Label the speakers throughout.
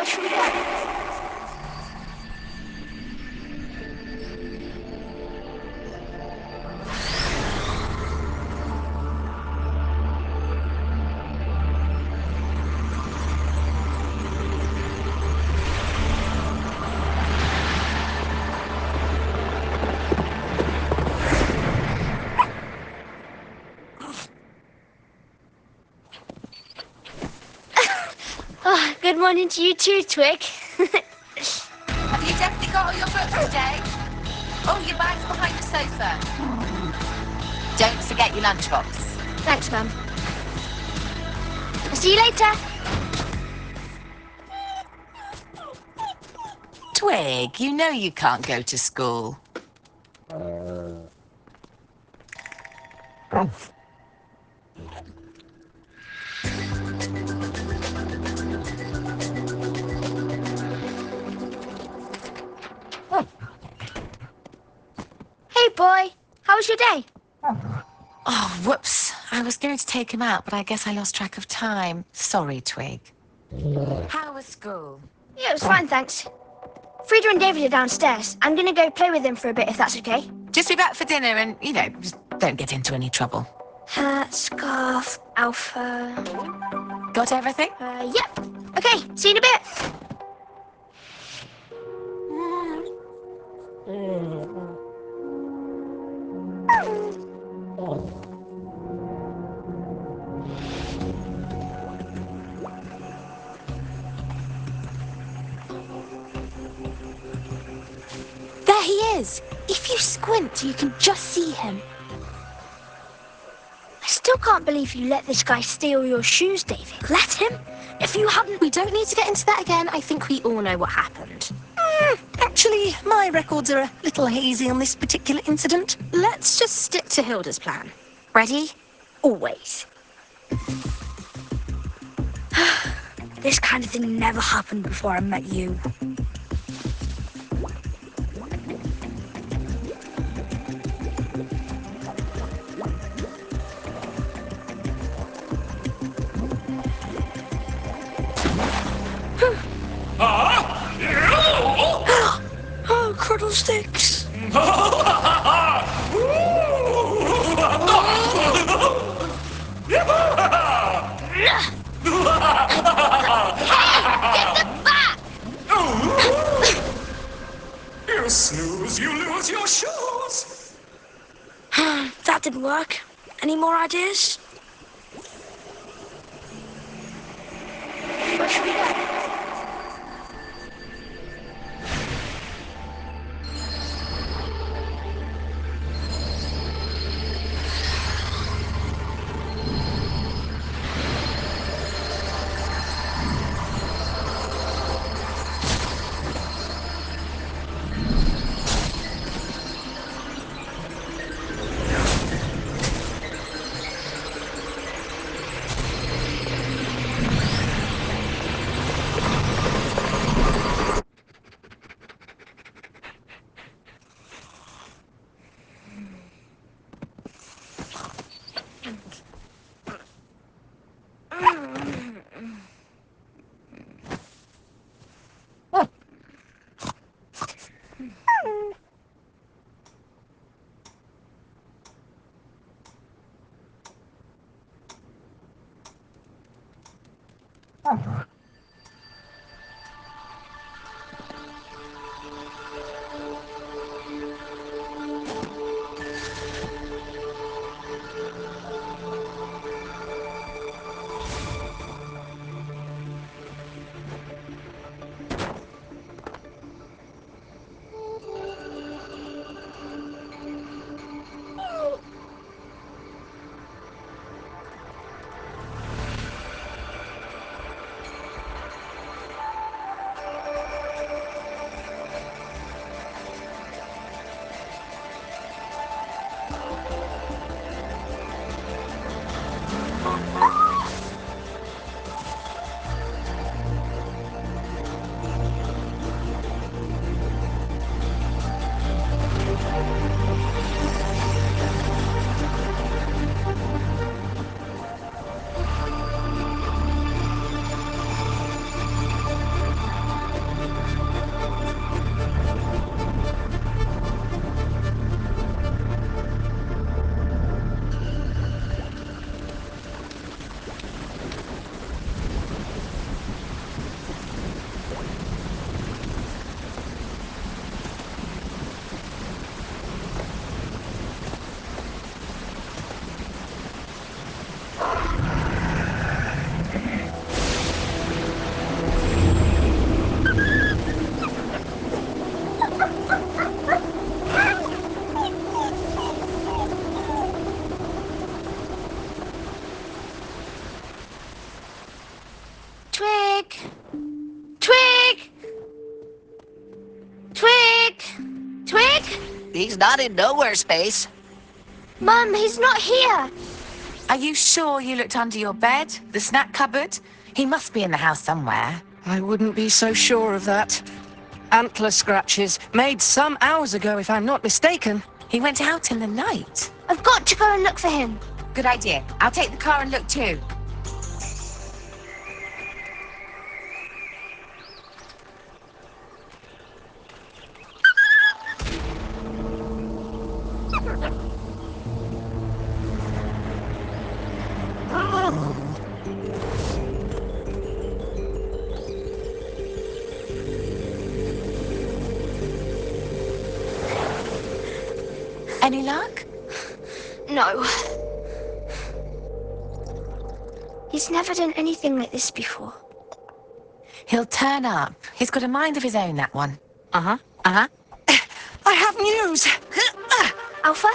Speaker 1: should we go? Oh, good morning to you too, Twig.
Speaker 2: Have you definitely got all your books today? Oh, your bag's behind the sofa. Don't forget your lunchbox.
Speaker 1: Thanks, Mum. I'll see you later.
Speaker 2: Twig, you know you can't go to school.
Speaker 1: Hey, boy. How was your day?
Speaker 2: Oh, whoops. I was going to take him out, but I guess I lost track of time. Sorry, Twig. How was school?
Speaker 1: Yeah, it was fine, thanks. Frida and David are downstairs. I'm gonna go play with them for a bit, if that's okay.
Speaker 2: Just be back for dinner and, just don't get into any trouble.
Speaker 1: Hat, scarf, Alpha.
Speaker 2: Got everything?
Speaker 1: Yep. Okay, see you in a bit.
Speaker 3: There he is! If you squint, you can just see him.
Speaker 1: I still can't believe you let this guy steal your shoes, David.
Speaker 3: Let him? If you hadn't, we don't need to get into that again. I think we all know what happened.
Speaker 4: Actually, my records are a little hazy on this particular incident.
Speaker 3: Let's just stick to Hilda's plan. Ready?
Speaker 1: Always. This kind of thing never happened before I met you. Oh, Cruddlesticks.
Speaker 5: You snooze, you lose your shoes.
Speaker 1: That didn't work. Any more ideas? Where should we go?
Speaker 6: He's not in nowhere space.
Speaker 1: Mum, he's not here.
Speaker 2: Are you sure you looked under your bed? The snack cupboard? He must be in the house somewhere.
Speaker 4: I wouldn't be so sure of that. Antler scratches, made some hours ago, if I'm not mistaken.
Speaker 2: He went out in the night.
Speaker 1: I've got to go and look for him.
Speaker 2: Good idea. I'll take the car and look too. Any luck?
Speaker 1: No. He's never done anything like this before.
Speaker 2: He'll turn up. He's got a mind of his own, that one.
Speaker 4: I have news!
Speaker 1: Alpha?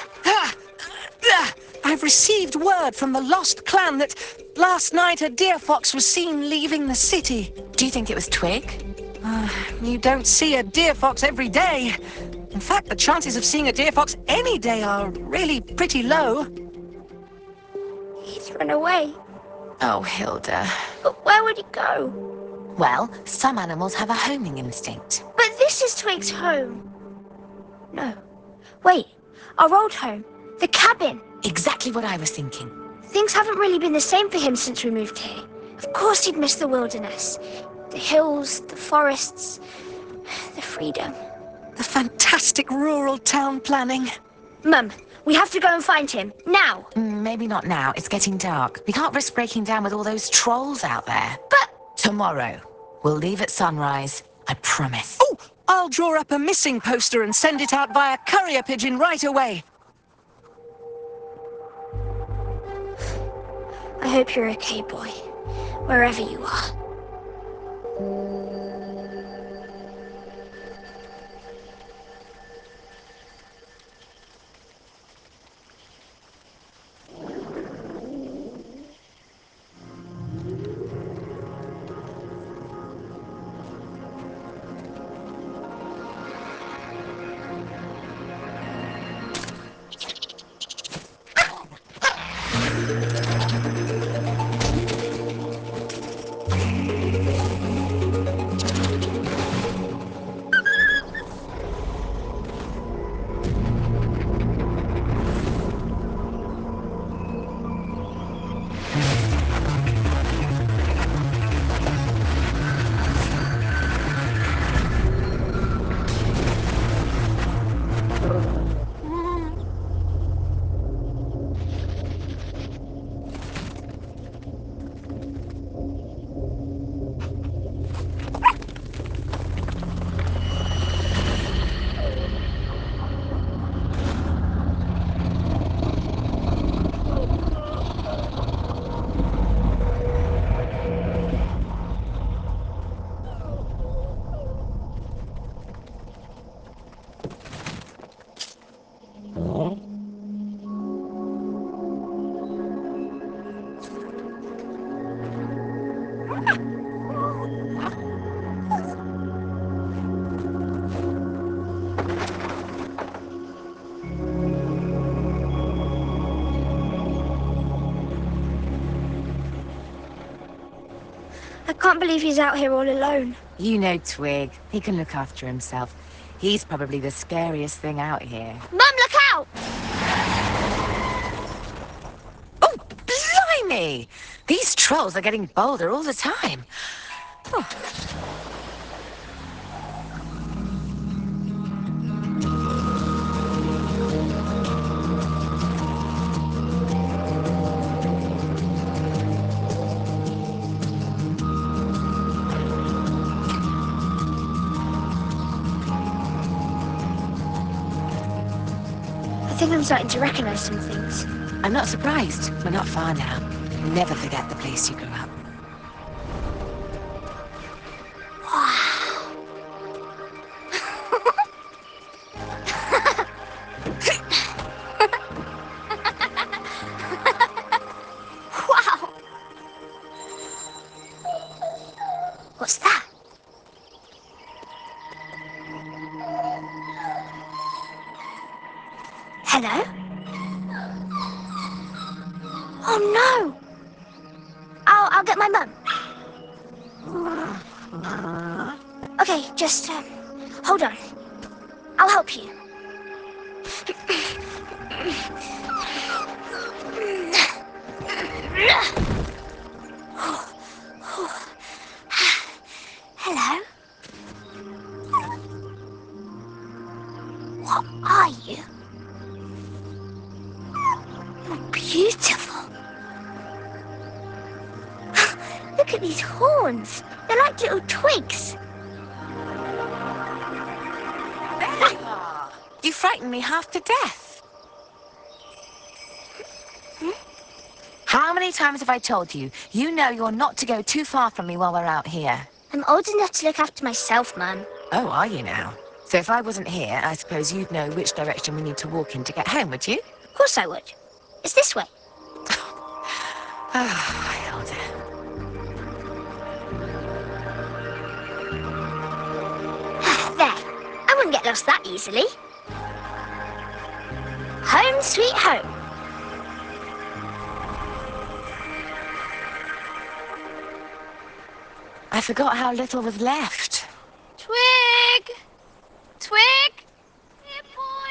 Speaker 4: I've received word from the Lost Clan that last night a deer fox was seen leaving the city.
Speaker 2: Do you think it was Twig?
Speaker 4: You don't see a deer fox every day. In fact, the chances of seeing a deer fox any day are really pretty low.
Speaker 1: He's run away.
Speaker 2: Oh, Hilda.
Speaker 1: But where would he go?
Speaker 2: Well, some animals have a homing instinct.
Speaker 1: But this is Twig's home. No. Wait. Our old home. The cabin.
Speaker 2: Exactly what I was thinking.
Speaker 1: Things haven't really been the same for him since we moved here. Of course he'd miss the wilderness. The hills, the forests, the freedom.
Speaker 4: The fantastic rural town planning.
Speaker 1: Mum, we have to go and find him. Now.
Speaker 2: Maybe not now. It's getting dark. We can't risk breaking down with all those trolls out there.
Speaker 1: But...
Speaker 2: Tomorrow. We'll leave at sunrise. I promise.
Speaker 4: Oh, I'll draw up a missing poster and send it out via courier pigeon right away.
Speaker 1: I hope you're okay, boy. Wherever you are. I can't believe he's out here all alone.
Speaker 2: You know Twig. He can look after himself. He's probably the scariest thing out here.
Speaker 1: Mum, look out!
Speaker 2: Oh, blimey! These trolls are getting bolder all the time. Oh.
Speaker 1: I think I'm starting to recognize some things.
Speaker 2: I'm not surprised. We're not far now. Never forget the place you grew up.
Speaker 1: Wow! What's that? Hello? Oh no! I'll get my mum. Okay, just hold on. I'll help you. Hello? What are you? You're beautiful. Look at these horns. They're like little twigs.
Speaker 2: There you are. You frightened me half to death. How many times have I told you? You know you're not to go too far from me while we're out here.
Speaker 1: I'm old enough to look after myself, Mum.
Speaker 2: Oh, are you now? So if I wasn't here, I suppose you'd know which direction we need to walk in to get home, would you?
Speaker 1: Of course I would. It's this way.
Speaker 2: Ah, Hilda.
Speaker 1: There. I wouldn't get lost that easily. Home sweet home.
Speaker 2: I forgot how little was left.
Speaker 1: Twig! Twig! Here,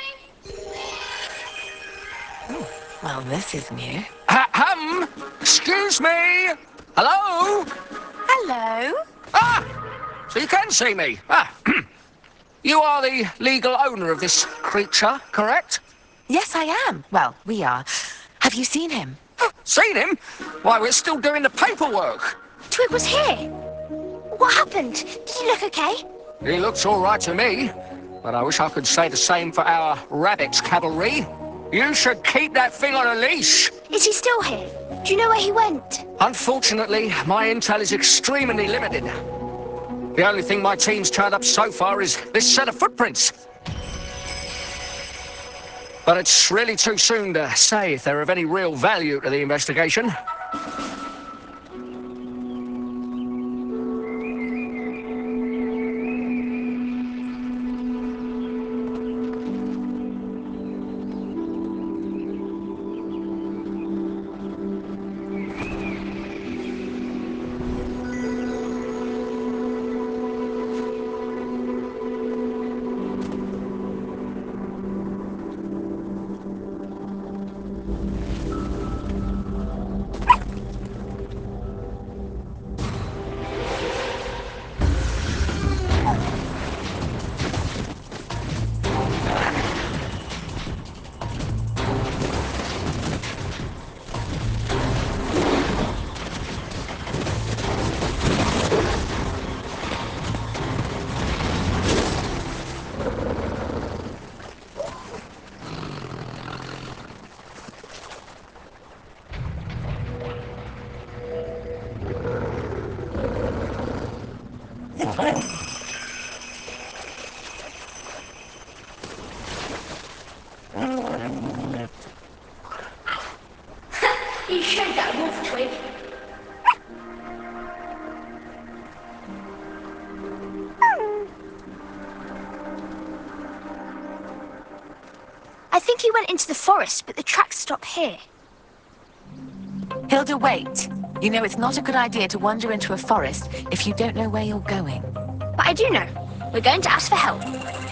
Speaker 1: boy!
Speaker 2: Well, this is new.
Speaker 6: Excuse me. Hello?
Speaker 2: Hello?
Speaker 6: Ah! So you can see me. Ah. You are the legal owner of this creature, correct?
Speaker 2: Yes, I am. Well, we are. Have you seen him?
Speaker 6: Seen him? Why, we're still doing the paperwork.
Speaker 1: Twig was here. What happened? Did he look okay?
Speaker 6: He looks all right to me, but I wish I could say the same for our rabbit cavalry. You should keep that thing on a leash.
Speaker 1: Is he still here? Do you know where he went?
Speaker 6: Unfortunately, my intel is extremely limited. The only thing my team's turned up so far is this set of footprints. But it's really too soon to say if they're of any real value to the investigation.
Speaker 1: You showed that wolf, Twig. I think he went into the forest, but the tracks stop here.
Speaker 2: Hilda, wait. You know it's not a good idea to wander into a forest if you don't know where you're going.
Speaker 1: But I do know. We're going to ask for help.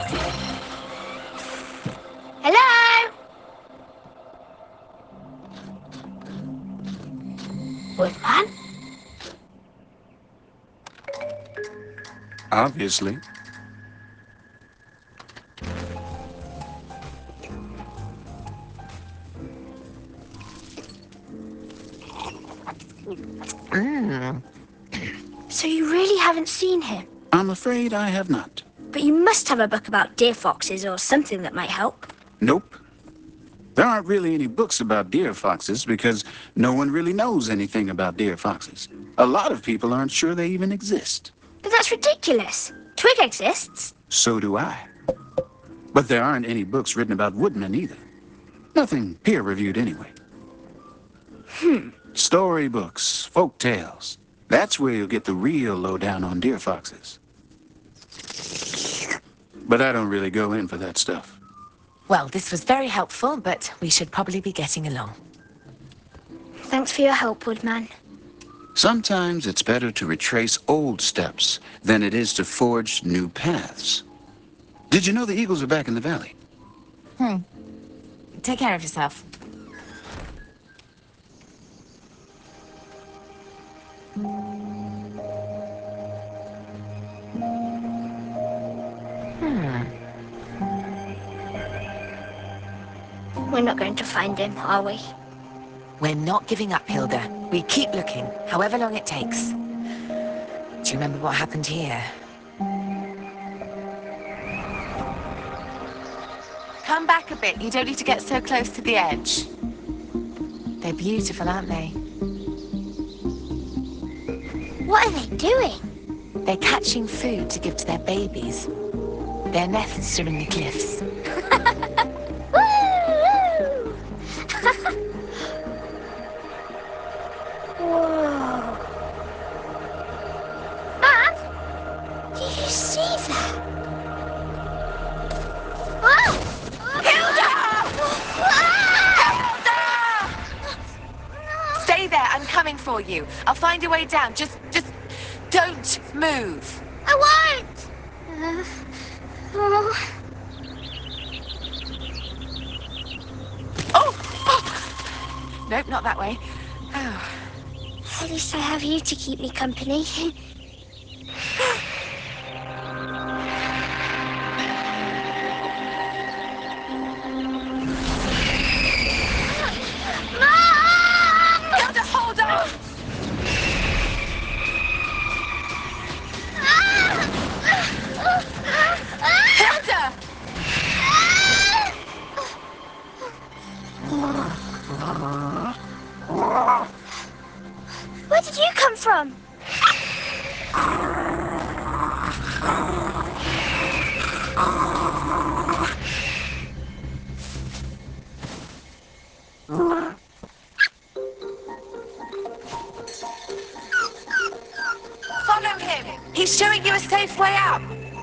Speaker 1: Hello? Woodman?
Speaker 5: Obviously.
Speaker 1: So you really haven't seen him?
Speaker 5: I'm afraid I have not.
Speaker 1: But you must have a book about deer foxes or something that might help.
Speaker 5: Nope. There aren't really any books about deer foxes because no one really knows anything about deer foxes. A lot of people aren't sure they even exist.
Speaker 1: But that's ridiculous. Twig exists.
Speaker 5: So do I. But there aren't any books written about woodmen either. Nothing peer-reviewed anyway. Storybooks, folk tales. That's where you'll get the real lowdown on deer foxes. But I don't really go in for that stuff.
Speaker 2: Well, this was very helpful, but we should probably be getting along.
Speaker 1: Thanks for your help, Woodman.
Speaker 5: Sometimes it's better to retrace old steps than it is to forge new paths. Did you know the Eagles are back in the valley?
Speaker 2: Take care of yourself.
Speaker 1: We're not going to find him, are we?
Speaker 2: We're not giving up, Hilda. We keep looking, however long it takes. Do you remember what happened here? Come back a bit. You don't need to get so close to the edge. They're beautiful, aren't they?
Speaker 1: What are they doing?
Speaker 2: They're catching food to give to their babies. Their nests are in the cliffs.
Speaker 1: Woo! Whoa. Mom, do you see that?
Speaker 2: Stay there, I'm coming for you. I'll find a way down. Just don't move.
Speaker 1: I won't!
Speaker 2: Oh! Nope, not that way. Oh.
Speaker 1: At least I have you to keep me company.
Speaker 2: Hilda, hold on! Hilda!
Speaker 1: Where did you come from?
Speaker 2: Follow him! He's showing you a safe way out!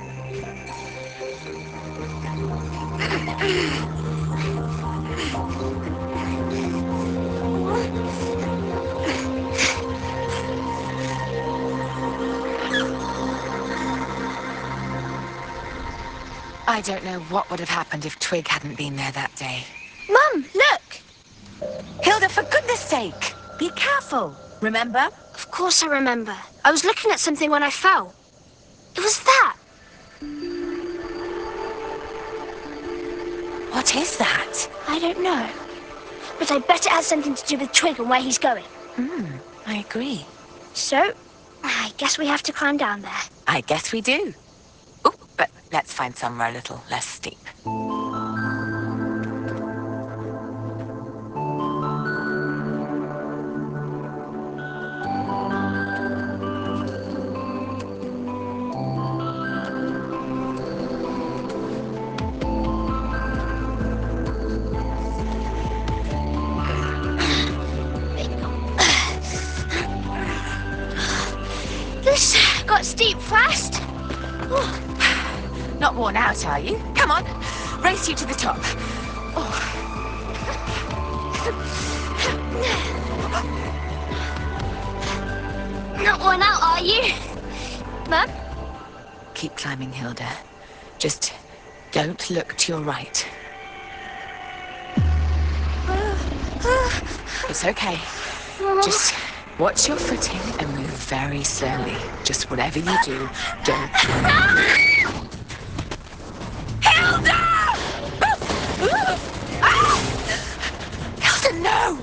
Speaker 2: I don't know what would have happened if Twig hadn't been there that day.
Speaker 1: Mum, look!
Speaker 2: Hilda, for goodness sake, be careful, remember?
Speaker 1: Of course I remember. I was looking at something when I fell. It was that.
Speaker 2: What is that?
Speaker 1: I don't know. But I bet it has something to do with Twig and where he's going.
Speaker 2: I agree.
Speaker 1: So, I guess we have to climb down there.
Speaker 2: I guess we do. Oop, but let's find somewhere a little less steep.
Speaker 1: This got steep fast.
Speaker 2: Not worn out, are you? Come on, race you to the top.
Speaker 1: Not worn out, are you? Mum?
Speaker 2: Keep climbing, Hilda. Just don't look to your right. It's okay. Just watch your footing and move very slowly. Just whatever you do, don't... Hilda! Hilda, no!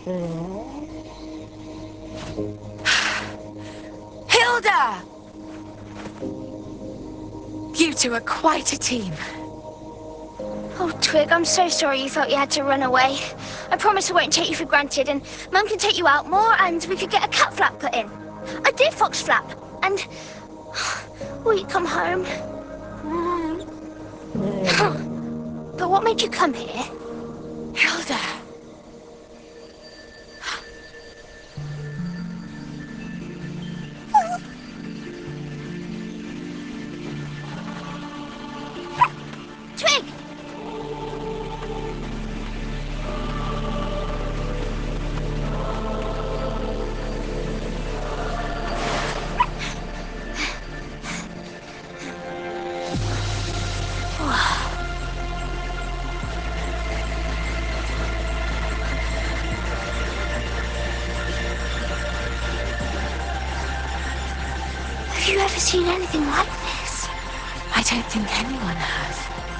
Speaker 2: Hilda! You two are quite a team.
Speaker 1: Oh, Twig, I'm so sorry you felt you had to run away. I promise I won't take you for granted, and Mum can take you out more, and we could get a cat flap put in. A deer fox flap. And... will you come home? But what made you come here?
Speaker 2: Hilda!
Speaker 1: Twig! Have you ever seen anything like this?
Speaker 2: I don't think anyone has.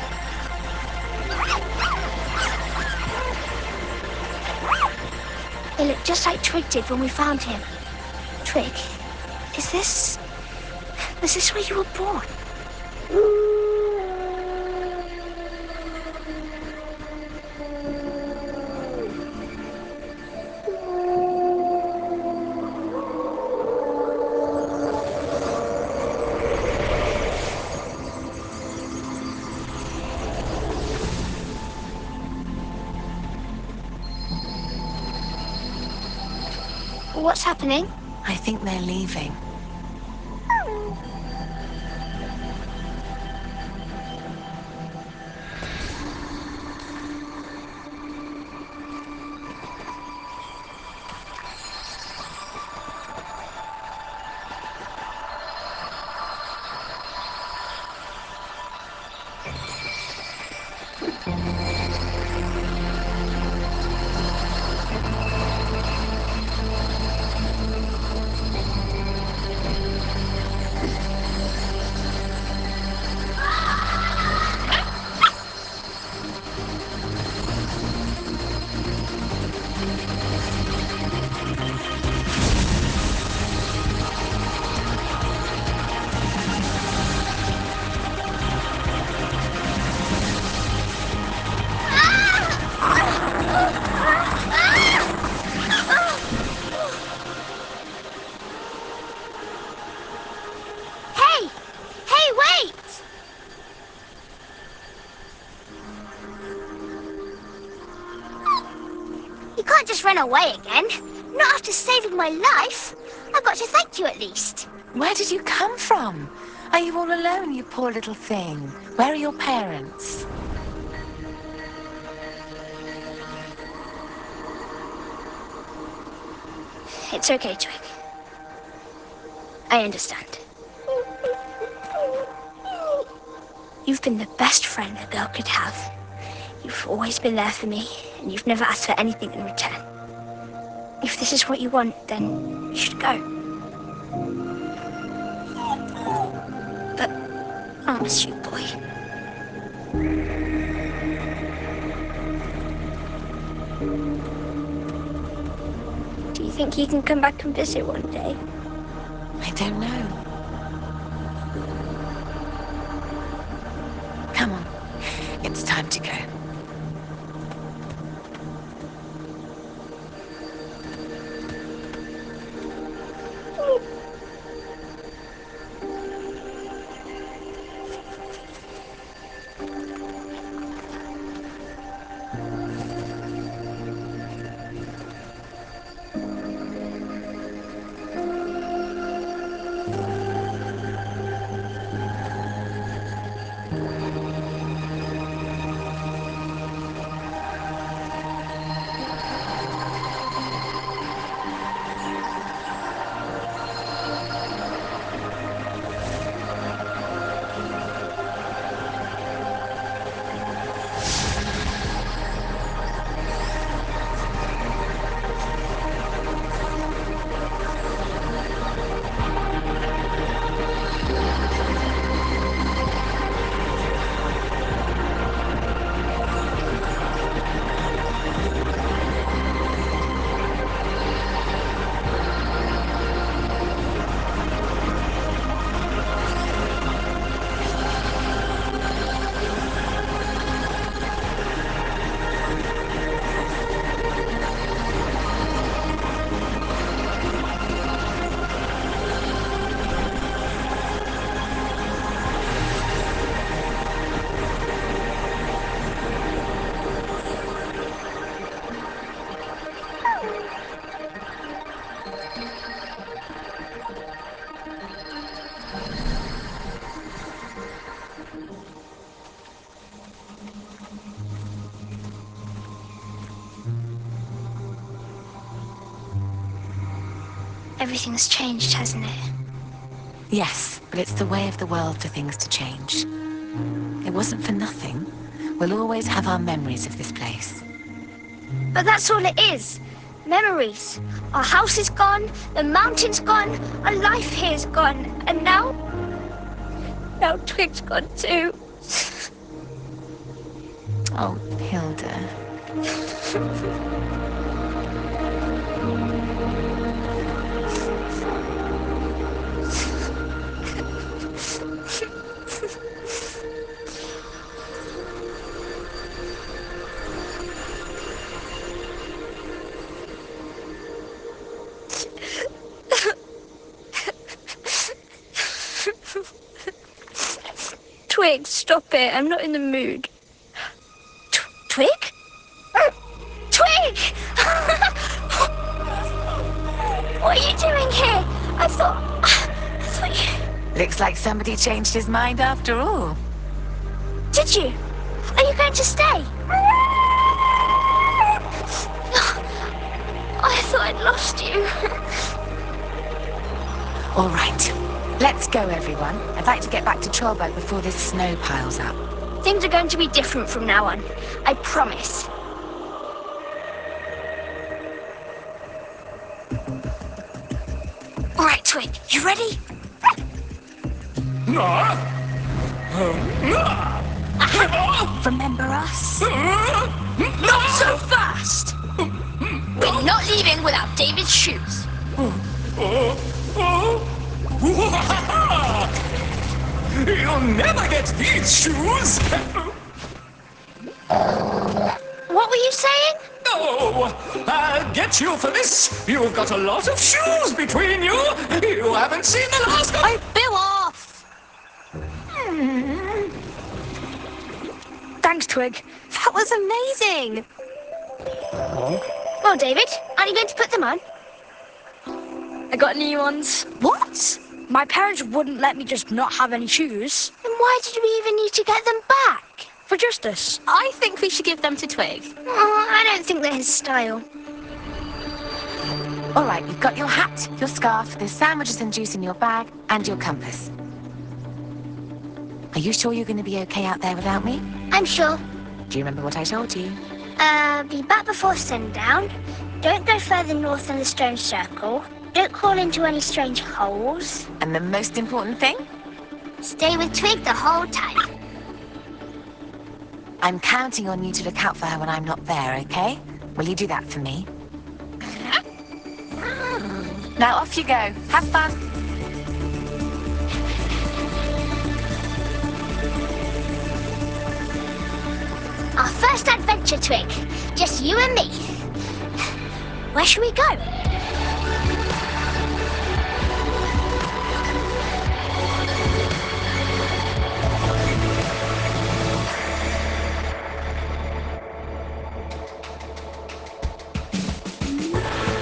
Speaker 1: They look just like Twig did when we found him. Twig, is this... was this where you were born? What's happening?
Speaker 2: I think they're leaving.
Speaker 1: Hey! Hey, wait! You can't just run away again. Not after saving my life. I've got to thank you at least.
Speaker 2: Where did you come from? Are you all alone, you poor little thing? Where are your parents?
Speaker 1: It's okay, Twig. I understand. You've been the best friend a girl could have. You've always been there for me, and you've never asked for anything in return. If this is what you want, then you should go. But I'll miss you, boy. Do you think you can come back and visit one day?
Speaker 2: I don't know. Come on, it's time to go.
Speaker 1: Everything's changed, hasn't it?
Speaker 2: Yes, but it's the way of the world for things to change. It wasn't for nothing. We'll always have our memories of this place.
Speaker 1: But that's all it is. Memories. Our house is gone, the mountain's gone, our life here's gone, and now Twig's gone too.
Speaker 2: Oh, Hilda.
Speaker 1: Twig, stop it. I'm not in the mood. Twig? Twig! What are you doing here? I thought you...
Speaker 2: Looks like somebody changed his mind after all.
Speaker 1: Did you? Are you going to stay? I thought I'd lost you.
Speaker 2: All right. Let's go, everyone. I'd like to get back to Trollberg before this snow piles up.
Speaker 1: Things are going to be different from now on. I promise. All right, Twig. You ready? Remember us? Not so fast! We're not leaving without David's shoes.
Speaker 7: You'll never get these shoes!
Speaker 1: What were you saying?
Speaker 7: Oh, I'll get you for this! You've got a lot of shoes between you! You haven't seen the last of...
Speaker 1: I bill off!
Speaker 3: Thanks, Twig. That was amazing.
Speaker 1: Well, David, aren't you going to put them on?
Speaker 3: I got new ones.
Speaker 1: What?
Speaker 3: My parents wouldn't let me just not have any shoes.
Speaker 1: Then why did we even need to get them back?
Speaker 3: For justice.
Speaker 8: I think we should give them to Twig.
Speaker 1: Oh, I don't think they're his style.
Speaker 2: All right, you've got your hat, your scarf, there's sandwiches and juice in your bag, and your compass. Are you sure you're going to be okay out there without me?
Speaker 1: I'm sure.
Speaker 2: Do you remember what I told you?
Speaker 1: Be back before sundown. Don't go further north than the stone circle. Don't crawl into any strange holes.
Speaker 2: And the most important thing?
Speaker 1: Stay with Twig the whole time.
Speaker 2: I'm counting on you to look out for her when I'm not there, okay? Will you do that for me? Now off you go. Have fun.
Speaker 1: Our first adventure, Twig. Just you and me. Where should we go?